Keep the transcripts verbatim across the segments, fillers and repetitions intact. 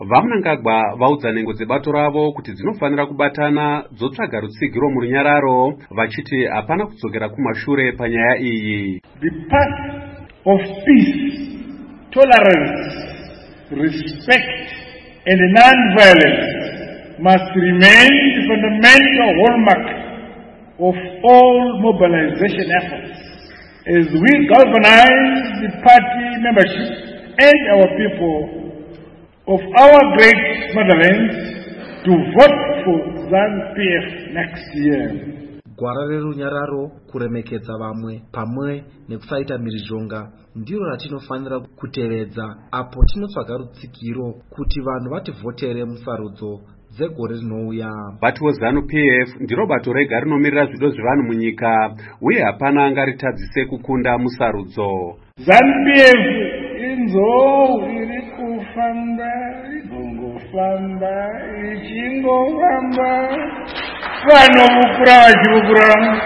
Vamunangagwa vaudza nhengo dzebato ravo kuti dzinofanira kubatana dzotsvaga rutsigiro murunyararo, vachiti hapana kudzokera kumashure panyaya iyi. The path of peace, tolerance, respect and non-violence must remain the fundamental hallmark of all mobilization efforts as we galvanize the party membership and our people of our great motherland to vote for ZANU-P F next year. Gwara rerunyararo, kuremekedza vamwe pamwe nekusaita mhirizhonga ndiro ratinofanira kutevedza apo tinotsvaga rutsigiro kuti vanhu vativhotere musarudzo dzegore rinouya. Bato ZANU-P F ndiro bato rega rinomirira zvido zvevanhu munyika uye hapana angaritadzise kukunda musarudzo. ZANU-P F inzou iri kufamba ingofamba ichingofamba vanovukura vachivukura.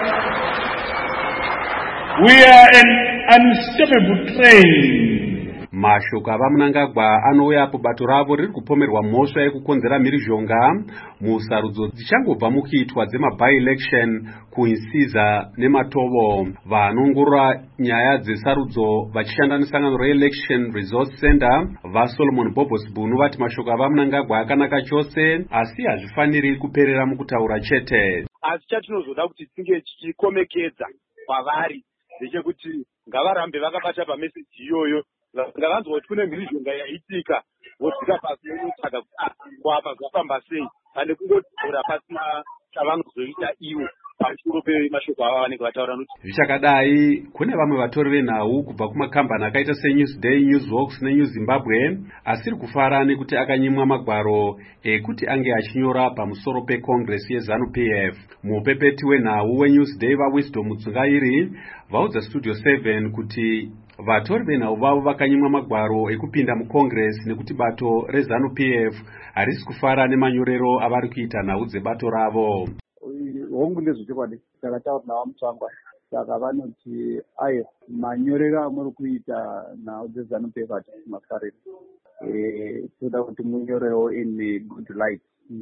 We are an unstoppable train. Mashoko avamunangagwa anouya apo bato ravo riri kupomerwa mhosva yekukonzera mhirizhonga musarudzo dzichangobva mukuitwa dzema-by-election kuinsiza nematovo. Vanongorora nyaya dzesarudzo vachishanda nesangano re-election resource center vaSolomon Bobosbunu vati mashoko avamunangagwa akanaka chose asi hazvifaniri kuperera mukutaura chete. Asi chatinozoda kuti tinge tichikomekedza kwavari ndechekuti ngavarambe vakabata pameseji iyoyo. Ngavanzwa kuti kune mhirizhonga yaitika vodzika pasi votsvaga kuti kwapa zvafamba sei pane kungodzora pasina chavanozoita ivo pamusoro pemashoko ava vanenge vataura kuti zvichakadai. Kune vamwe vatori venhau kubva kumakambani akaita seNewsday, Newsworks neNew Zimbabwe asiri kufara nekuti akanyimwa magwaro ekuti ange achinyora pamusoro pekongresi yeZANU-P F. Mupepeti wenhau weNewsday vaWisdom Mutsungairi vaudza Studio seven kuti vatori venhau vavo vakanyimwa magwaro ekupinda mukongresi nekuti bato reZANU-P F harisi kufara nemanyorero avari kuita nhau dzebato ravo. Hongu ndezvechokwadi takataura navo mutsvangwa saka vanoti aye manyorero amuri kuita nhau dzeZANU-P F hatisi mafariri toda kuti munyorewo in good light.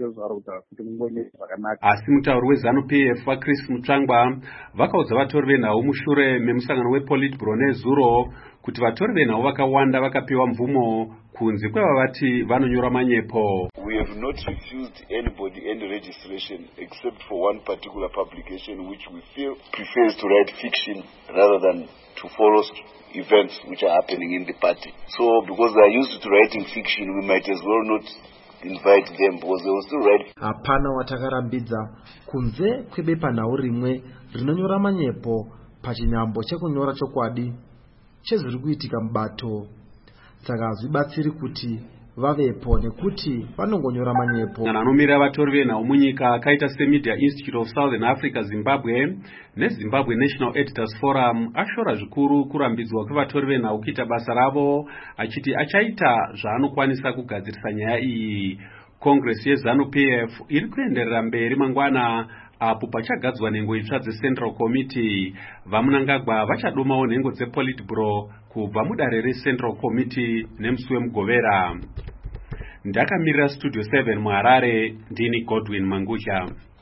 Asi mutauri weZANU-P F vaChris Mutsvangwa vakaudza vatori venhau mushure memusangano wePolitburo nezuro kuti vatori venhau vakawanda vakapiwa mvumo kunze kwevavati vanonyora manyepo. We have not refused anybody any registration except for one particular publication which we feel prefers to write fiction rather than to follow events which are happening in the party. So because they are used to writing fiction, we might as well not invite them because they will still write. Hapana watakarambidza kunze kwebepa nhau rimwe rinonyora manyepo pachinyambo chekunyora chokwadi chezviri kuitika mubato. Saka hazvibatsiri kuti vavepo nekuti vanongonyora manyepo. Anomirira vatori venhau munyika akaita seMedia Institute of Southern Africa Zimbabwe neZimbabwe National Editors Forum ashora zvikuru kurambidzwa kwevatori venhau kuita basa ravo achiti achaita zvaanokwanisa kugadzirisa nyaya iyi. Kongresi yeZANU-P F iri kuenderera mberi mangwana apo pachagadzwa nhengo itsva dzeCentral Committee. Vamunangagwa vachadomawo nhengo dzePolitburo kubva mudare reCentral Committee nemusi wemugovera. Ndakamirira Studio seven muHarare, ndini Godwin Mangusha.